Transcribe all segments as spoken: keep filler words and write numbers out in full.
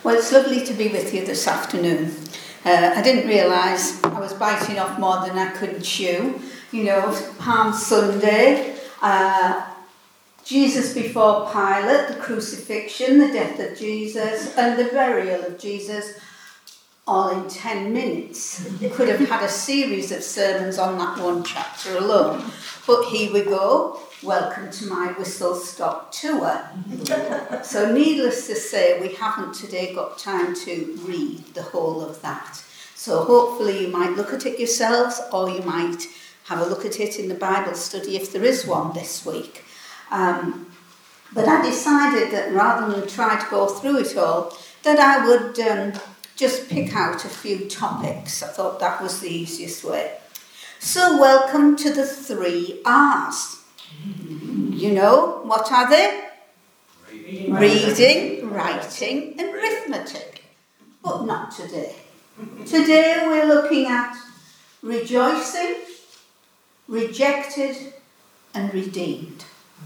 Well, it's lovely to be with you this afternoon. Uh, I didn't realise I was biting off more than I could chew. You know, Palm Sunday, uh, Jesus before Pilate, the crucifixion, the death of Jesus, and the burial of Jesus, all in ten minutes. Could have had a series of sermons on that one chapter alone. But here we go. Welcome to my whistle-stop tour. So needless to say, we haven't today got time to read the whole of that. So hopefully you might look at it yourselves, or you might have a look at it in the Bible study if there is one this week. Um, but I decided that rather than try to go through it all, that I would um, just pick out a few topics. I thought that was the easiest way. So welcome to the three R's. You know, what are they? Reading, Reading writing, and arithmetic. But not today. Today we're looking at rejoicing, rejected, and redeemed.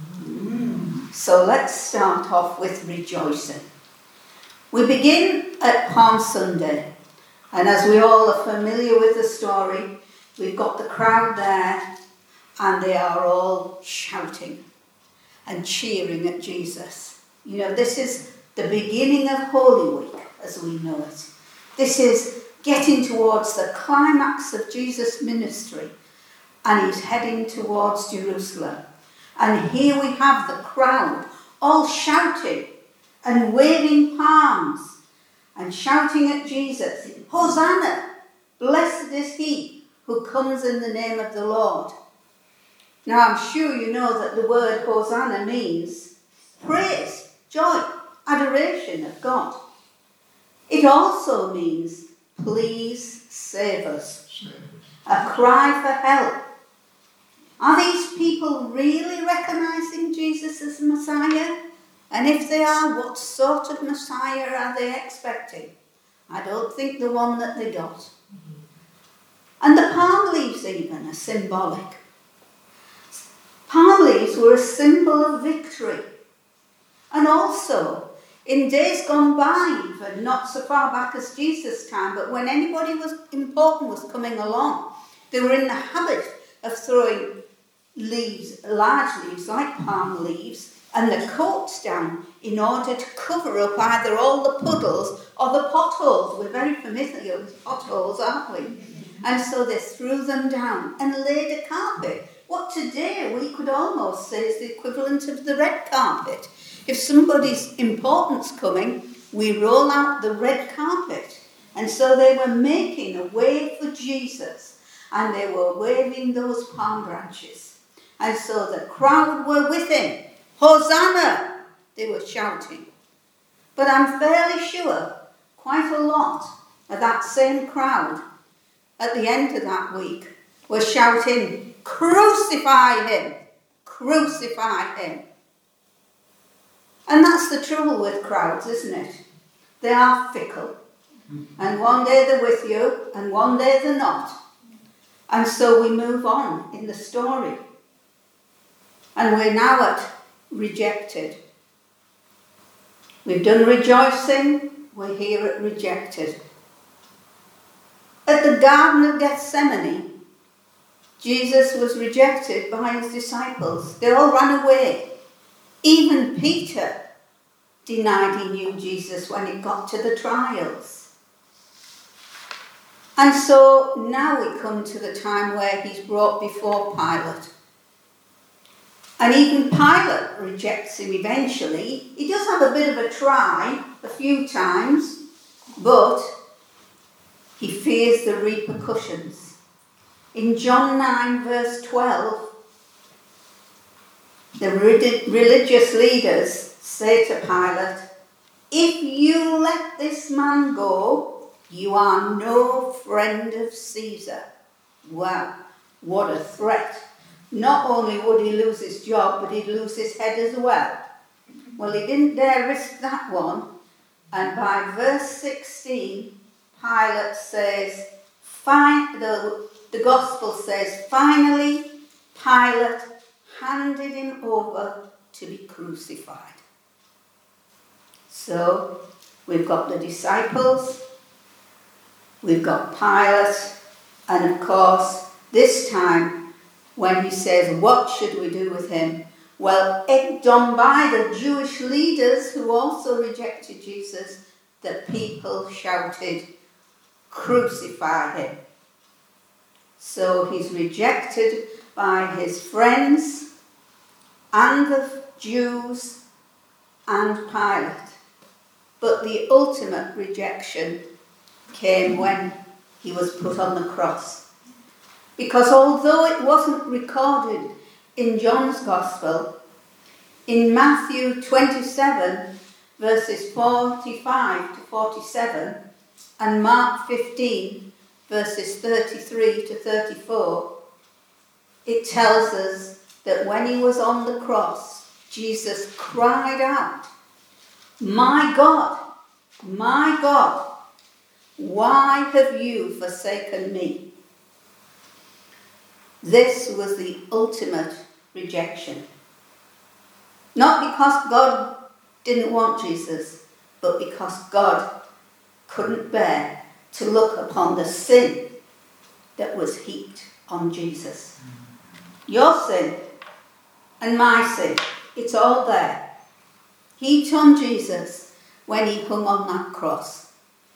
So let's start off with rejoicing. We begin at Palm Sunday, and as we all are familiar with the story, we've got the crowd there, and they are all shouting and cheering at Jesus. You know, this is the beginning of Holy Week, as we know it. This is getting towards the climax of Jesus' ministry, and he's heading towards Jerusalem. And here we have the crowd all shouting and waving palms and shouting at Jesus, "Hosanna! Blessed is he who comes in the name of the Lord." Now I'm sure you know that the word Hosanna means praise, joy, adoration of God. It also means please save us, a cry for help. Are these people really recognising Jesus as Messiah? And if they are, what sort of Messiah are they expecting? I don't think the one that they got. And the palm leaves even are symbolic. Palm leaves were a symbol of victory. And also, in days gone by, even not so far back as Jesus' time, but when anybody was important was coming along, they were in the habit of throwing leaves, large leaves like palm leaves, and the coats down in order to cover up either all the puddles or the potholes. We're very familiar with potholes, aren't we? And so they threw them down and laid a carpet. What today we could almost say is the equivalent of the red carpet. If somebody's important's coming, we roll out the red carpet. And so they were making a way for Jesus, and they were waving those palm branches. And so the crowd were with him. Hosanna! They were shouting. But I'm fairly sure quite a lot of that same crowd at the end of that week were shouting, "Crucify him! Crucify him!" And that's the trouble with crowds, isn't it? They are fickle. And one day they're with you, and one day they're not. And so we move on in the story. And we're now at rejected. We've done rejoicing, we're here at rejected. At the Garden of Gethsemane, Jesus was rejected by his disciples. They all ran away. Even Peter denied he knew Jesus when it got to the trials. And so now we come to the time where he's brought before Pilate. And even Pilate rejects him eventually. He does have a bit of a try a few times, but he fears the repercussions. In John nine verse twelve, the religious leaders say to Pilate, "If you let this man go, you are no friend of Caesar." Wow, what a threat. Not only would he lose his job, but he'd lose his head as well. Well, he didn't dare risk that one. And by verse sixteen, Pilate says, Fine, the, the gospel says, finally, Pilate handed him over to be crucified. So We've got the disciples, we've got Pilate, and of course, this time, when he says, what should we do with him? Well, egged on by the Jewish leaders who also rejected Jesus, the people shouted, crucify him. So he's rejected by his friends and the Jews and Pilate. But the ultimate rejection came when he was put on the cross. Because although it wasn't recorded in John's Gospel, in Matthew twenty-seven, verses forty-five to forty-seven, and Mark fifteen, verses thirty-three to thirty-four, it tells us that when he was on the cross, Jesus cried out, my God, my God, why have you forsaken me? This was the ultimate rejection. Not because God didn't want Jesus, but because God couldn't bear to look upon the sin that was heaped on Jesus. Your sin and my sin, it's all there. Heaped on Jesus when he hung on that cross.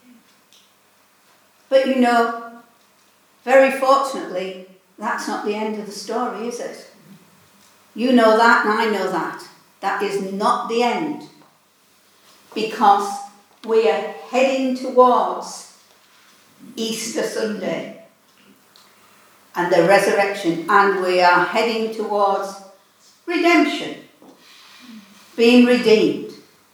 But you know, very fortunately, that's not the end of the story, is it? You know that and I know that. That is not the end. Because we are heading towards Easter Sunday and the resurrection, and we are heading towards redemption, being redeemed.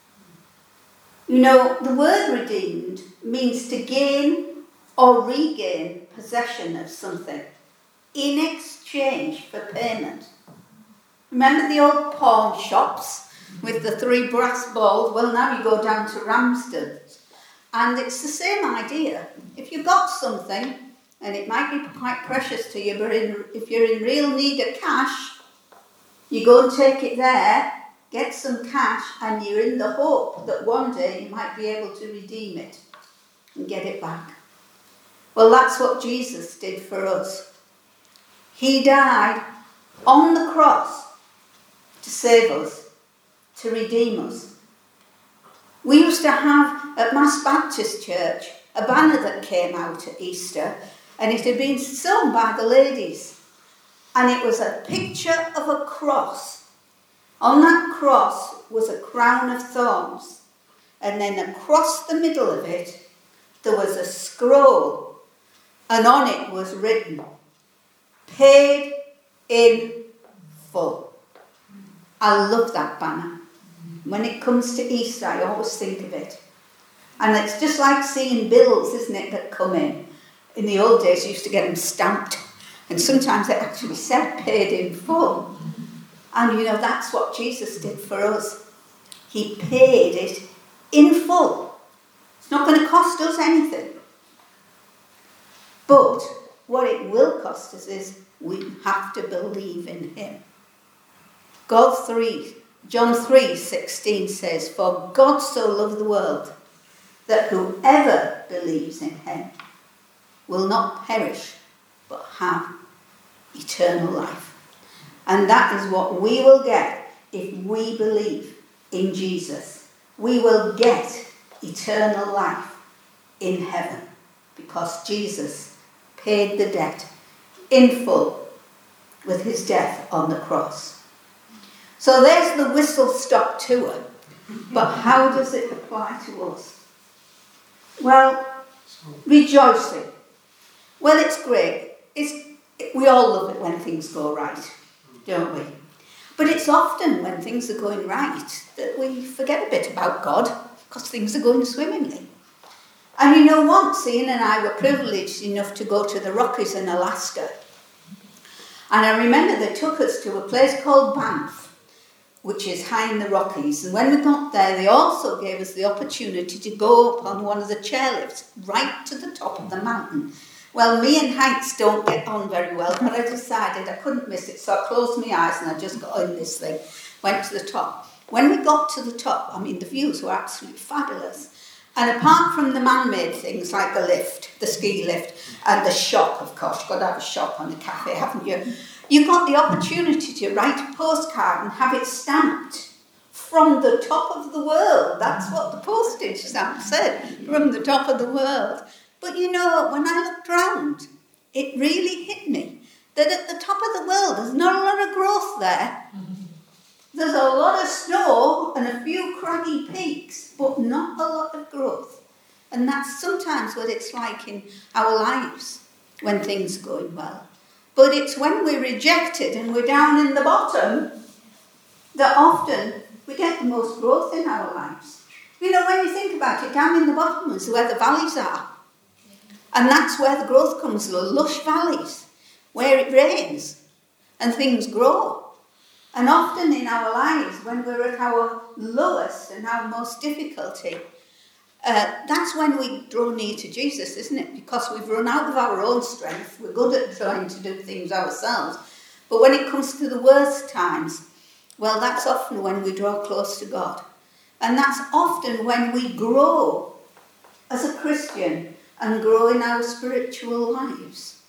You know, the word redeemed means to gain or regain possession of something in exchange for payment. Remember the old pawn shops with the three brass balls? Well, now you go down to Ramsden's. And it's the same idea. If you've got something, and it might be quite precious to you, but in, if you're in real need of cash, you go and take it there, get some cash, and you're in the hope that one day you might be able to redeem it and get it back. Well, that's what Jesus did for us. He died on the cross to save us, to redeem us. We used to have at Mass Baptist Church a banner that came out at Easter, and it had been sewn by the ladies. And it was a picture of a cross. On that cross was a crown of thorns. And then across the middle of it, there was a scroll. And on it was written, paid in full. I love that banner. When it comes to Easter, I always think of it. And it's just like seeing bills, isn't it, that come in. In the old days, you used to get them stamped. And sometimes it actually said paid in full. And you know, that's what Jesus did for us. He paid it in full. It's not going to cost us anything. But what it will cost us is we have to believe in him. God three, John three sixteen says, for God so loved the world that whoever believes in him will not perish but have eternal life. And that is what we will get if we believe in Jesus. We will get eternal life in heaven because Jesus paid the debt in full with his death on the cross. So there's the whistle-stop tour. But how does it apply to us? Well, rejoicing. Well, it's great. It's, we all love it when things go right, don't we? But it's often when things are going right that we forget a bit about God because things are going swimmingly. And you know, once Ian and I were privileged enough to go to the Rockies in Alaska. And I remember they took us to a place called Banff, which is high in the Rockies. And when we got there, they also gave us the opportunity to go up on one of the chairlifts right to the top of the mountain. Well, me and heights don't get on very well, but I decided I couldn't miss it, so I closed my eyes and I just got in this thing, went to the top. When we got to the top, I mean, the views were absolutely fabulous. And apart from the man-made things like the lift, the ski lift, and the shop, of course, you've got to have a shop and a cafe, haven't you? You've got the opportunity to write a postcard and have it stamped from the top of the world. That's what the postage stamp said, from the top of the world. But you know, when I looked round, it really hit me that at the top of the world, there's not a lot of growth there. There's a lot of snow and a few craggy peaks, but not a lot of growth. And that's sometimes what it's like in our lives when things are going well. But it's when we're rejected and we're down in the bottom that often we get the most growth in our lives. You know, when you think about it, down in the bottom is where the valleys are. And that's where the growth comes, the lush valleys, where it rains and things grow. And often in our lives, when we're at our lowest and our most difficulty, uh, that's when we draw near to Jesus, isn't it? Because we've run out of our own strength. We're good at trying to do things ourselves. But when it comes to the worst times, well, that's often when we draw close to God. And that's often when we grow as a Christian and grow in our spiritual lives.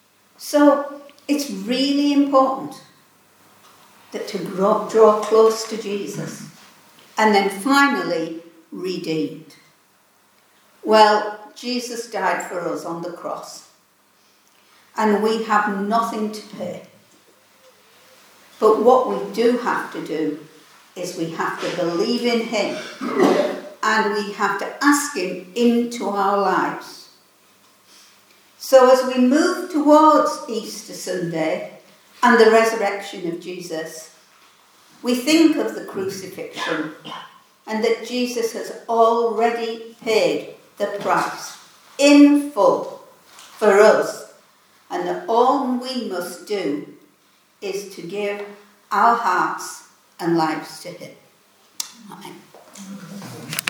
So it's really important that to draw, draw close to Jesus. And then finally, redeemed. Well, Jesus died for us on the cross. And we have nothing to pay. But what we do have to do is we have to believe in him. And we have to ask him into our lives. So as we move towards Easter Sunday and the resurrection of Jesus, we think of the crucifixion and that Jesus has already paid the price in full for us, and that all we must do is to give our hearts and lives to him. Amen.